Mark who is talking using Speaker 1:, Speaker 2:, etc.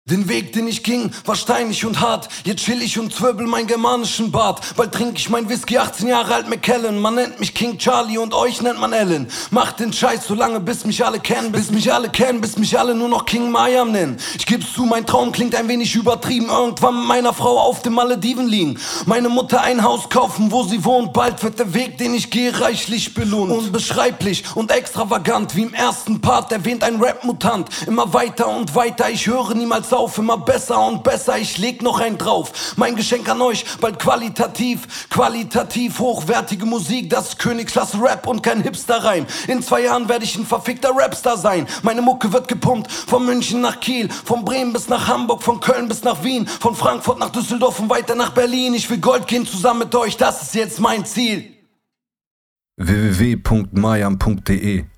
Speaker 1: Den Weg, den ich ging, war steinig und hart. Jetzt chill ich und zwirbel meinen germanischen Bart. Bald trink ich mein Whisky, 18 Jahre alt Macallan. Man nennt mich King Charlie und euch nennt man Ellen. Macht den Scheiß so lange, bis mich alle kennen. Bis mich alle nur noch King Mayam nennen. Ich geb's zu, mein Traum klingt ein wenig übertrieben. Irgendwann mit meiner Frau auf den Malediven liegen. Meine Mutter ein Haus kaufen, wo sie wohnt. Bald wird der Weg, den ich gehe, reichlich belohnt. Unbeschreiblich und extravagant, wie im ersten Part erwähnt ein Rap-Mutant. Immer weiter und weiter, ich höre niemals auf, immer besser und besser, ich leg noch einen drauf. Mein Geschenk an euch, bald qualitativ hochwertige Musik, das ist Königsklasse Rap und kein Hipster-Reim. In 2 Jahren werde ich ein verfickter Rapstar sein. Meine Mucke wird gepumpt, von München nach Kiel, von Bremen bis nach Hamburg, von Köln bis nach Wien, von Frankfurt nach Düsseldorf und weiter nach Berlin. Ich will Gold gehen zusammen mit euch, das ist jetzt mein Ziel.
Speaker 2: www.mayam.de